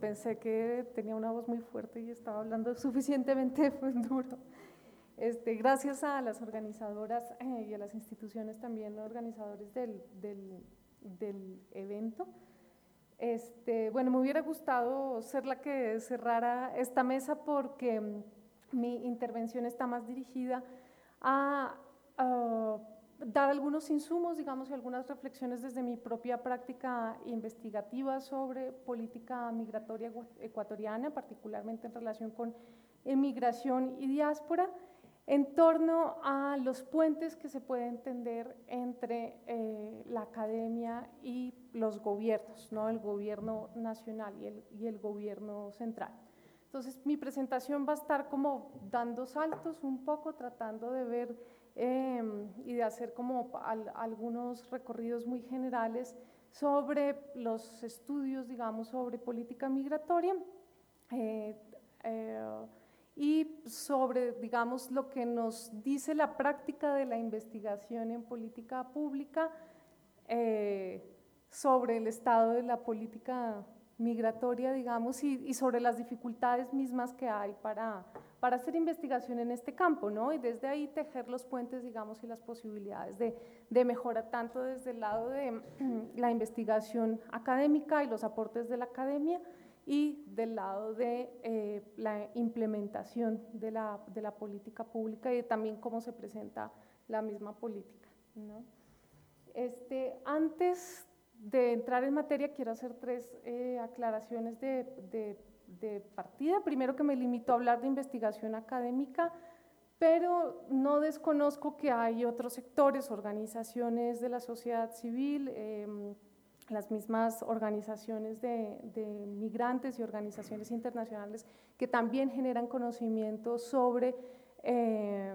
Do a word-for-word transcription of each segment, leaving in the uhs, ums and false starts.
pensé que tenía una voz muy fuerte y estaba hablando suficientemente duro. Este, gracias a las organizadoras eh, y a las instituciones también organizadores del, del, del evento. Este, bueno, me hubiera gustado ser la que cerrara esta mesa porque um, mi intervención está más dirigida a, a dar algunos insumos, digamos, y algunas reflexiones desde mi propia práctica investigativa sobre política migratoria ecuatoriana, particularmente en relación con emigración y diáspora, en torno a los puentes que se pueden tender entre eh, la academia y los gobiernos, ¿no? El gobierno nacional y el, y el gobierno central. Entonces, mi presentación va a estar como dando saltos un poco, tratando de ver eh, y de hacer como al, algunos recorridos muy generales sobre los estudios, digamos, sobre política migratoria, eh, eh, y sobre, digamos, lo que nos dice la práctica de la investigación en política pública eh, sobre el estado de la política migratoria, digamos, y, y sobre las dificultades mismas que hay para, para hacer investigación en este campo, ¿no? Y desde ahí tejer los puentes, digamos, y las posibilidades de, de mejora, tanto desde el lado de la investigación académica y los aportes de la academia, y del lado de eh, la implementación de la, de la política pública y también cómo se presenta la misma política, ¿no? Este, antes de entrar en materia, quiero hacer tres eh, aclaraciones de, de, de partida. Primero, que me limito a hablar de investigación académica, pero no desconozco que hay otros sectores, organizaciones de la sociedad civil, eh, las mismas organizaciones de, de migrantes y organizaciones internacionales que también generan conocimiento sobre eh,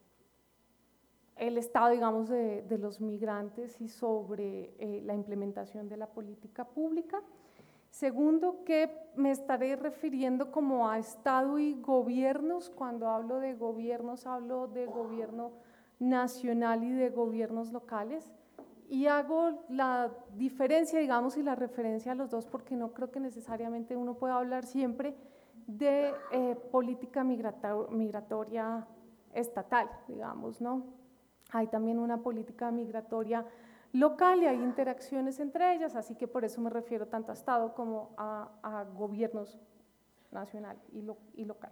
el estado, digamos, de, de los migrantes y sobre eh, la implementación de la política pública. Segundo, que me estaré refiriendo como a Estado y gobiernos. Cuando hablo de gobiernos, hablo de gobierno nacional y de gobiernos locales. Y hago la diferencia, digamos, y la referencia a los dos, porque no creo que necesariamente uno pueda hablar siempre de eh, política migrator migratoria estatal, digamos, ¿no? Hay también una política migratoria local y hay interacciones entre ellas, así que por eso me refiero tanto a Estado como a, a gobiernos nacional y, lo, y local.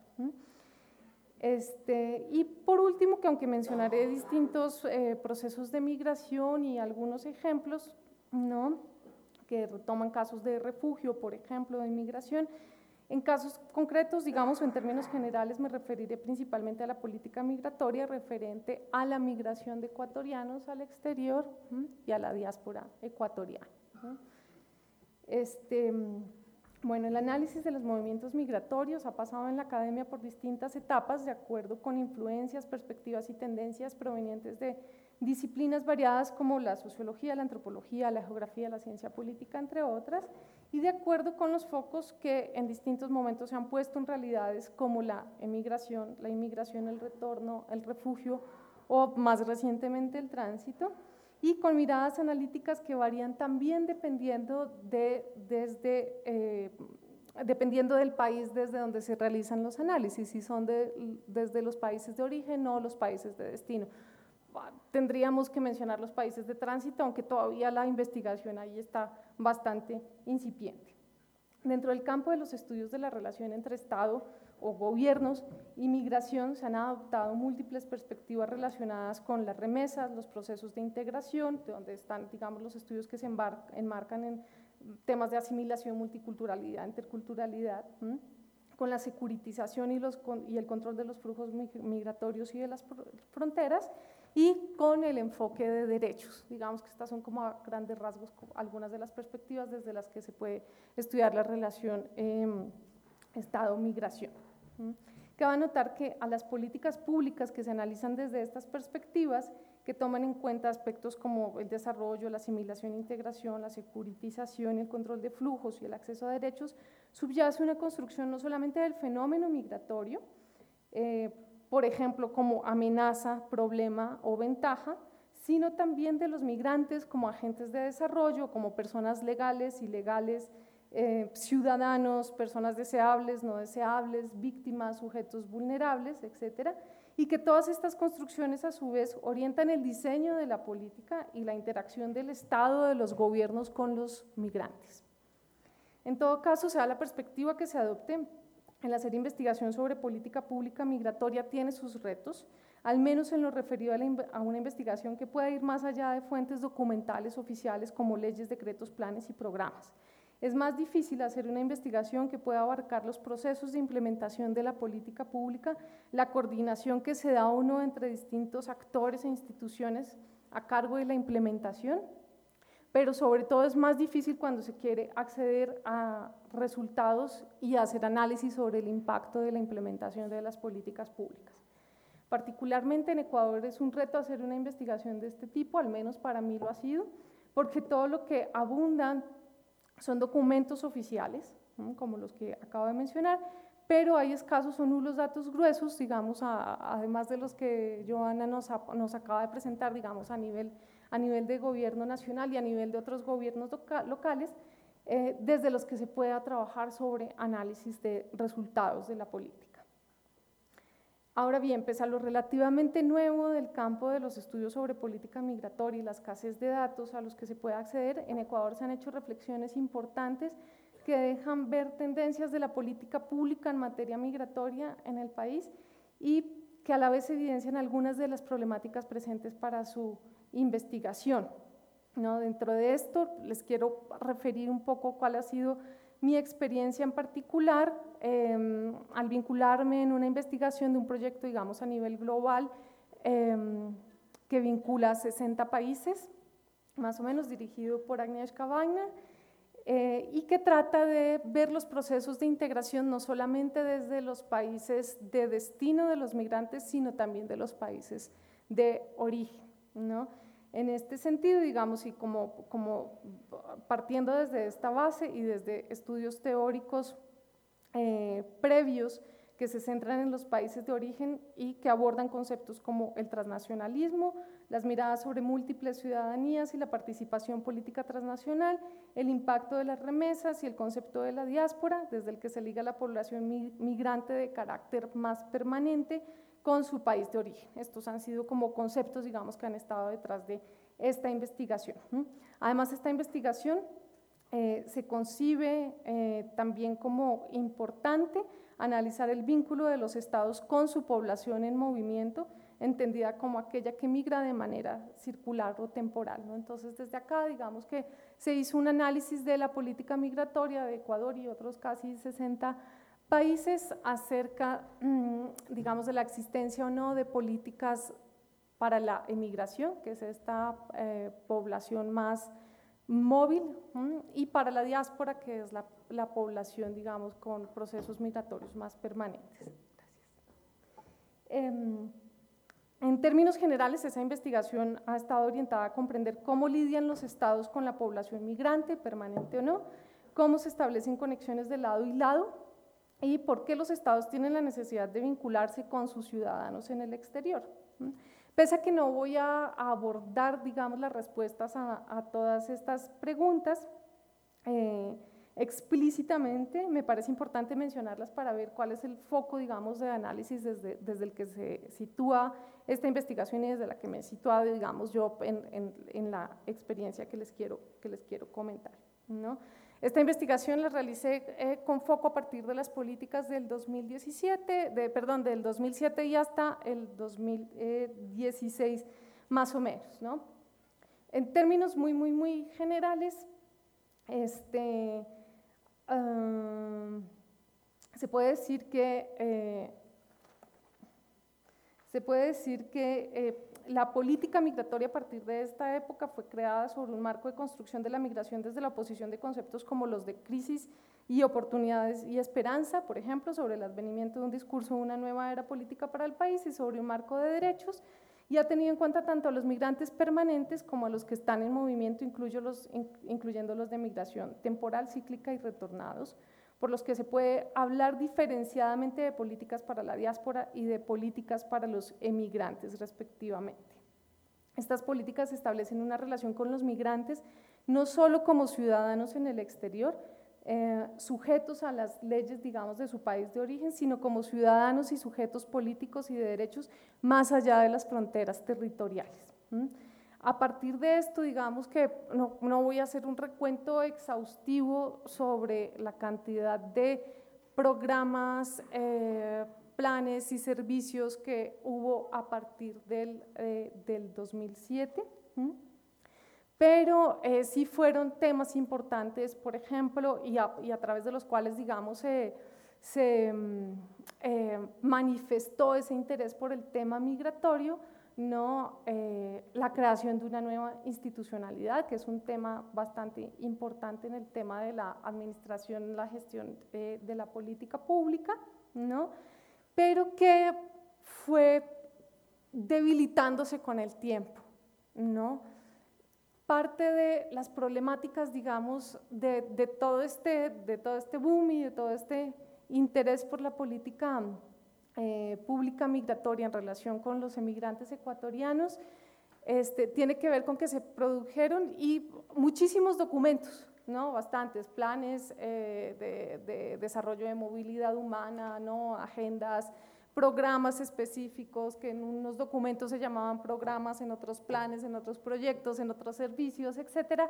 Este, y por último, que aunque mencionaré distintos eh, procesos de migración y algunos ejemplos, ¿no?, que retoman casos de refugio, por ejemplo, de inmigración, en casos concretos, digamos, o en términos generales, me referiré principalmente a la política migratoria referente a la migración de ecuatorianos al exterior ¿sí? y a la diáspora ecuatoriana. ¿sí? Este, bueno, el análisis de los movimientos migratorios ha pasado en la academia por distintas etapas de acuerdo con influencias, perspectivas y tendencias provenientes de disciplinas variadas como la sociología, la antropología, la geografía, la ciencia política, entre otras, y de acuerdo con los focos que en distintos momentos se han puesto en realidades como la emigración, la inmigración, el retorno, el refugio o más recientemente el tránsito, y con miradas analíticas que varían también dependiendo, de, desde, eh, dependiendo del país desde donde se realizan los análisis, si son de, desde los países de origen o los países de destino. Tendríamos que mencionar los países de tránsito, aunque todavía la investigación ahí está bastante incipiente. Dentro del campo de los estudios de la relación entre Estado o gobiernos y migración se han adoptado múltiples perspectivas relacionadas con las remesas, los procesos de integración, donde están, digamos, los estudios que se enmarcan en temas de asimilación, multiculturalidad, interculturalidad, ¿m? con la securitización y, los, y el control de los flujos migratorios y de las fronteras, y con el enfoque de derechos. Digamos que estas son como a grandes rasgos algunas de las perspectivas desde las que se puede estudiar la relación eh, Estado-migración. Que va a notar que a las políticas públicas que se analizan desde estas perspectivas, que toman en cuenta aspectos como el desarrollo, la asimilación e integración, la securitización y el control de flujos y el acceso a derechos, subyace una construcción no solamente del fenómeno migratorio, eh, por ejemplo, como amenaza, problema o ventaja, sino también de los migrantes como agentes de desarrollo, como personas legales, ilegales, eh, ciudadanos, personas deseables, no deseables, víctimas, sujetos vulnerables, etcétera, y que todas estas construcciones a su vez orientan el diseño de la política y la interacción del Estado, de los gobiernos con los migrantes. En todo caso, sea la perspectiva que se adopte, el hacer investigación sobre política pública migratoria tiene sus retos, al menos en lo referido a, la, a una investigación que pueda ir más allá de fuentes documentales oficiales como leyes, decretos, planes y programas. Es más difícil hacer una investigación que pueda abarcar los procesos de implementación de la política pública, la coordinación que se da uno entre distintos actores e instituciones a cargo de la implementación, pero sobre todo es más difícil cuando se quiere acceder a resultados y hacer análisis sobre el impacto de la implementación de las políticas públicas. Particularmente en Ecuador es un reto hacer una investigación de este tipo, al menos para mí lo ha sido, porque todo lo que abundan son documentos oficiales, ¿no?, como los que acabo de mencionar, pero hay escasos o nulos datos gruesos, digamos, a, además de los que Joana nos, a, nos acaba de presentar, digamos, a nivel, a nivel de gobierno nacional y a nivel de otros gobiernos loca, locales, eh, desde los que se pueda trabajar sobre análisis de resultados de la política. Ahora bien, pese a lo relativamente nuevo del campo de los estudios sobre política migratoria y la escasez de datos a los que se puede acceder, en Ecuador se han hecho reflexiones importantes que dejan ver tendencias de la política pública en materia migratoria en el país y que a la vez evidencian algunas de las problemáticas presentes para su investigación, ¿no? Dentro de esto les quiero referir un poco cuál ha sido mi experiencia en particular eh, al vincularme en una investigación de un proyecto, digamos, a nivel global eh, que vincula a sesenta países, más o menos dirigido por Agnieszka Wagner, eh, y que trata de ver los procesos de integración no solamente desde los países de destino de los migrantes, sino también de los países de origen, ¿no? En este sentido, digamos, y como, como partiendo desde esta base y desde estudios teóricos eh, previos que se centran en los países de origen y que abordan conceptos como el transnacionalismo, las miradas sobre múltiples ciudadanías y la participación política transnacional, el impacto de las remesas y el concepto de la diáspora, desde el que se liga la población migrante de carácter más permanente con su país de origen. Estos han sido como conceptos, digamos, que han estado detrás de esta investigación. Además, esta investigación eh, se concibe eh, también como importante analizar el vínculo de los estados con su población en movimiento, entendida como aquella que migra de manera circular o temporal, ¿no? Entonces, desde acá, digamos que se hizo un análisis de la política migratoria de Ecuador y otros casi sesenta países acerca, digamos, de la existencia o no de políticas para la emigración, que es esta eh, población más móvil, ¿m? y para la diáspora, que es la, la población, digamos, con procesos migratorios más permanentes. Gracias. Eh, en términos generales, esa investigación ha estado orientada a comprender cómo lidian los estados con la población migrante, permanente o no, cómo se establecen conexiones de lado y lado, y por qué los estados tienen la necesidad de vincularse con sus ciudadanos en el exterior. Pese a que no voy a abordar, digamos, las respuestas a, a todas estas preguntas eh, explícitamente, me parece importante mencionarlas para ver cuál es el foco, digamos, de análisis desde, desde el que se sitúa esta investigación y desde la que me he situado, digamos, yo en, en, en la experiencia que les quiero, que les quiero comentar, ¿no? Esta investigación la realicé eh, con foco a partir de las políticas del dos mil diecisiete, de, perdón, del dos mil siete y hasta el dos mil dieciséis, más o menos, ¿no? En términos muy, muy, muy generales, este, um, se puede decir que, eh, se puede decir que eh, la política migratoria a partir de esta época fue creada sobre un marco de construcción de la migración desde la oposición de conceptos como los de crisis y oportunidades y esperanza, por ejemplo, sobre el advenimiento de un discurso de una nueva era política para el país y sobre un marco de derechos, y ha tenido en cuenta tanto a los migrantes permanentes como a los que están en movimiento, los, incluyendo los de migración temporal, cíclica y retornados, por los que se puede hablar diferenciadamente de políticas para la diáspora y de políticas para los emigrantes, respectivamente. Estas políticas establecen una relación con los migrantes no solo como ciudadanos en el exterior, eh, sujetos a las leyes, digamos, de su país de origen, sino como ciudadanos y sujetos políticos y de derechos más allá de las fronteras territoriales. ¿Mm? A partir de esto, digamos que no, no voy a hacer un recuento exhaustivo sobre la cantidad de programas, eh, planes y servicios que hubo a partir del, eh, del dos mil siete, ¿Mm? pero eh, sí fueron temas importantes, por ejemplo, y a, y a través de los cuales, digamos, eh, se eh, manifestó ese interés por el tema migratorio, ¿no? Eh, la creación de una nueva institucionalidad, que es un tema bastante importante en el tema de la administración, la gestión eh, de la política pública, ¿no? Pero que fue debilitándose con el tiempo, ¿no? Parte de las problemáticas, digamos, de, de, todo este, de todo este boom y de todo este interés por la política eh, pública migratoria en relación con los emigrantes ecuatorianos, este, tiene que ver con que se produjeron y muchísimos documentos, ¿no? Bastantes planes eh, de, de desarrollo de movilidad humana, ¿no? Agendas, programas específicos que en unos documentos se llamaban programas, en otros planes, en otros proyectos, en otros servicios, etcétera,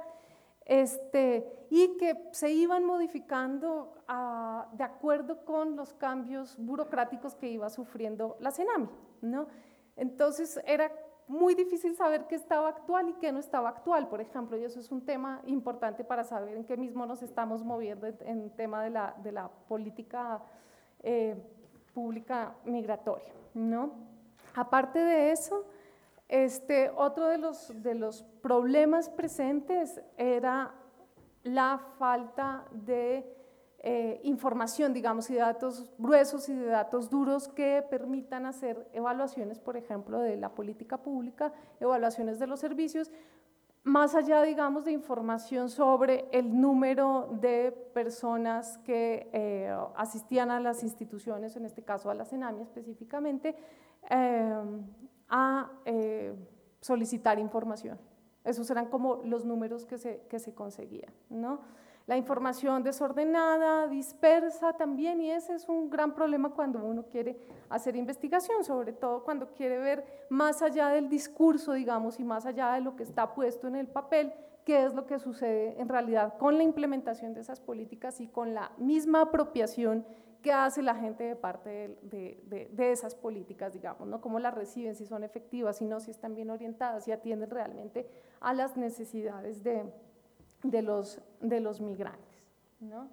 este, y que se iban modificando a, de acuerdo con los cambios burocráticos que iba sufriendo la CENAMI, ¿no? Entonces era muy difícil saber qué estaba actual y qué no estaba actual, por ejemplo, y eso es un tema importante para saber en qué mismo nos estamos moviendo en, en tema de la, de la política eh, pública migratoria, ¿no? Aparte de eso, este, otro de los, de los problemas presentes era la falta de eh, información, digamos, y de datos gruesos y de datos duros que permitan hacer evaluaciones, por ejemplo, de la política pública, evaluaciones de los servicios, más allá, digamos, de información sobre el número de personas que eh, asistían a las instituciones, en este caso a la CENAMI específicamente, eh, a eh, solicitar información. Esos eran como los números que se, que se conseguían, ¿no? La información desordenada, dispersa también, y ese es un gran problema cuando uno quiere hacer investigación, sobre todo cuando quiere ver más allá del discurso, digamos, y más allá de lo que está puesto en el papel, qué es lo que sucede en realidad con la implementación de esas políticas y con la misma apropiación que hace la gente de parte de, de, de, de esas políticas, digamos, ¿no? Cómo las reciben, si son efectivas, si no, si están bien orientadas, si atienden realmente a las necesidades de De los, de los migrantes, ¿no?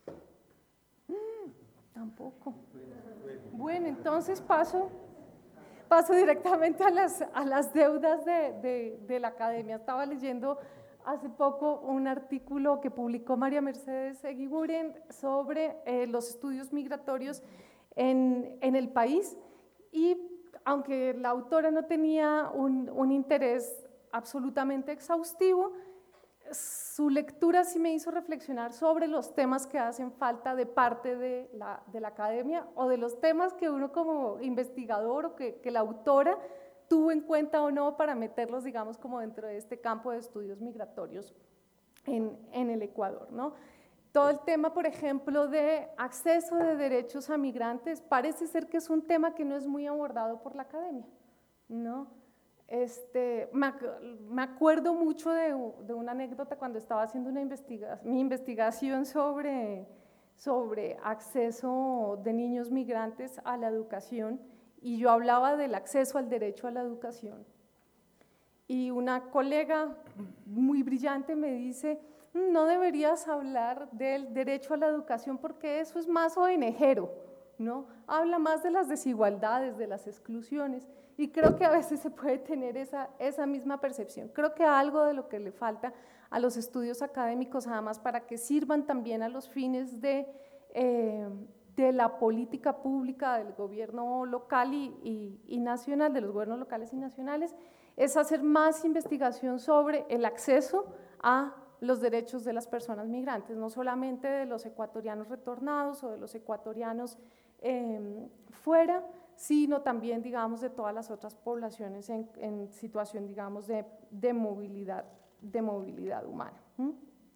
Mm, tampoco. Bueno, entonces paso, paso directamente a las, a las deudas de, de, de la academia. Estaba leyendo hace poco un artículo que publicó María Mercedes Eguiguren sobre eh, los estudios migratorios en, en el país, y aunque la autora no tenía un, un interés absolutamente exhaustivo, su lectura sí me hizo reflexionar sobre los temas que hacen falta de parte de la, de la academia, o de los temas que uno como investigador o que, que la autora tuvo en cuenta o no para meterlos, digamos, como dentro de este campo de estudios migratorios en, en el Ecuador, ¿no? Todo el tema, por ejemplo, de acceso de derechos a migrantes parece ser que es un tema que no es muy abordado por la academia, ¿no? Este, me, me acuerdo mucho de, de una anécdota cuando estaba haciendo una investiga, mi investigación sobre, sobre acceso de niños migrantes a la educación, y yo hablaba del acceso al derecho a la educación. Y una colega muy brillante me dice, no deberías hablar del derecho a la educación porque eso es más ONGero, ¿no? Habla más de las desigualdades, de las exclusiones. Y creo que a veces se puede tener esa, esa misma percepción. Creo que algo de lo que le falta a los estudios académicos, además, para que sirvan también a los fines de, eh, de la política pública del gobierno local y, y, y nacional, de los gobiernos locales y nacionales, es hacer más investigación sobre el acceso a los derechos de las personas migrantes, no solamente de los ecuatorianos retornados o de los ecuatorianos eh, fuera, sino también, digamos, de todas las otras poblaciones en, en situación, digamos, de, de, movilidad, de movilidad humana. ¿Mm?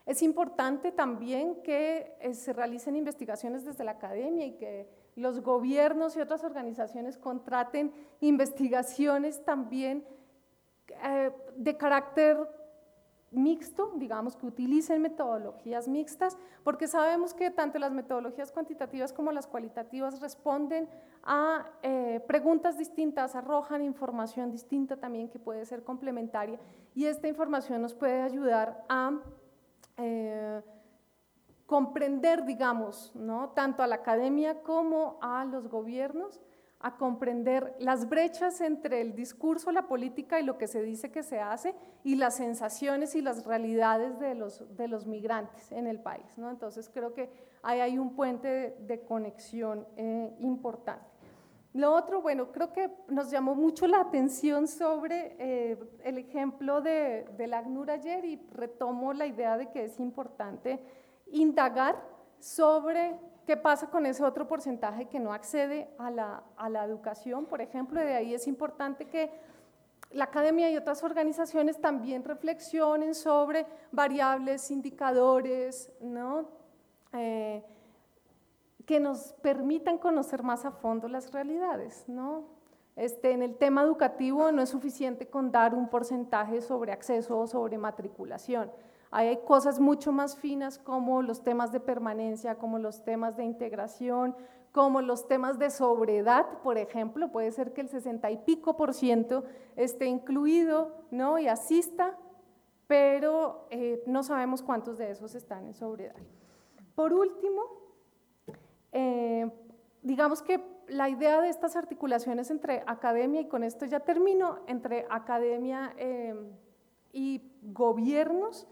Es importante también que eh, se realicen investigaciones desde la academia y que los gobiernos y otras organizaciones contraten investigaciones también eh, de carácter mixto, digamos, que utilicen metodologías mixtas, porque sabemos que tanto las metodologías cuantitativas como las cualitativas responden a eh, preguntas distintas, arrojan información distinta también que puede ser complementaria, y esta información nos puede ayudar a eh, comprender, digamos, ¿no?, tanto a la academia como a los gobiernos, a comprender las brechas entre el discurso, la política y lo que se dice que se hace, y las sensaciones y las realidades de los, de los migrantes en el país, ¿no? Entonces creo que ahí hay un puente de, de conexión eh, importante. Lo otro, bueno, creo que nos llamó mucho la atención sobre eh, el ejemplo de, del ACNUR ayer, y retomo la idea de que es importante indagar sobre qué pasa con ese otro porcentaje que no accede a la, a la educación, por ejemplo. De ahí es importante que la academia y otras organizaciones también reflexionen sobre variables, indicadores, ¿no?, eh, que nos permitan conocer más a fondo las realidades, ¿no? Este, en el tema educativo no es suficiente con dar un porcentaje sobre acceso o sobre matriculación. Hay cosas mucho más finas como los temas de permanencia, como los temas de integración, como los temas de sobredad, por ejemplo. Puede ser que el sesenta y pico por ciento esté incluido, ¿no?, y asista, pero eh, no sabemos cuántos de esos están en sobriedad. Por último, eh, digamos que la idea de estas articulaciones entre academia, y con esto ya termino, entre academia eh, y gobiernos,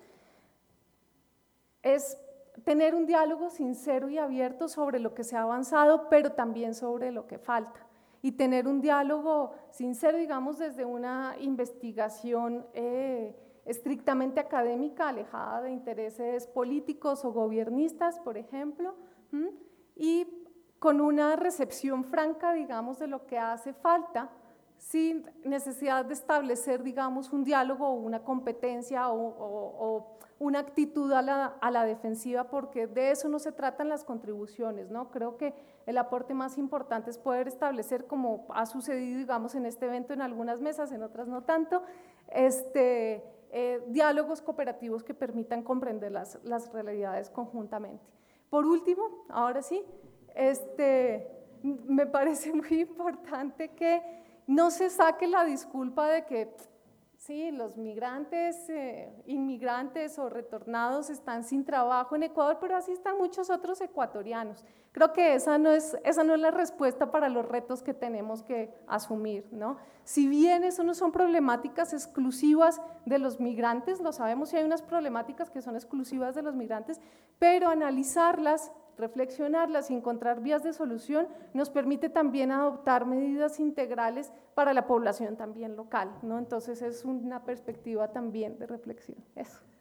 es tener un diálogo sincero y abierto sobre lo que se ha avanzado, pero también sobre lo que falta, y tener un diálogo sincero, digamos, desde una investigación eh, estrictamente académica, alejada de intereses políticos o gobiernistas, por ejemplo, ¿m? y con una recepción franca, digamos, de lo que hace falta, sin necesidad de establecer, digamos, un diálogo o una competencia o, o, o una actitud a la, a la defensiva, porque de eso no se tratan las contribuciones, ¿no? Creo que el aporte más importante es poder establecer, como ha sucedido, digamos, en este evento en algunas mesas, en otras no tanto, este, eh, diálogos cooperativos que permitan comprender las, las realidades conjuntamente. Por último, ahora sí, este, me parece muy importante que no se saque la disculpa de que sí, los migrantes, eh, inmigrantes o retornados están sin trabajo en Ecuador, pero así están muchos otros ecuatorianos. Creo que esa no es, esa no es la respuesta para los retos que tenemos que asumir, ¿no? Si bien eso no son problemáticas exclusivas de los migrantes, lo sabemos, si hay unas problemáticas que son exclusivas de los migrantes, pero analizarlas, reflexionarlas y encontrar vías de solución nos permite también adoptar medidas integrales para la población también local, ¿no? Entonces es una perspectiva también de reflexión. Eso.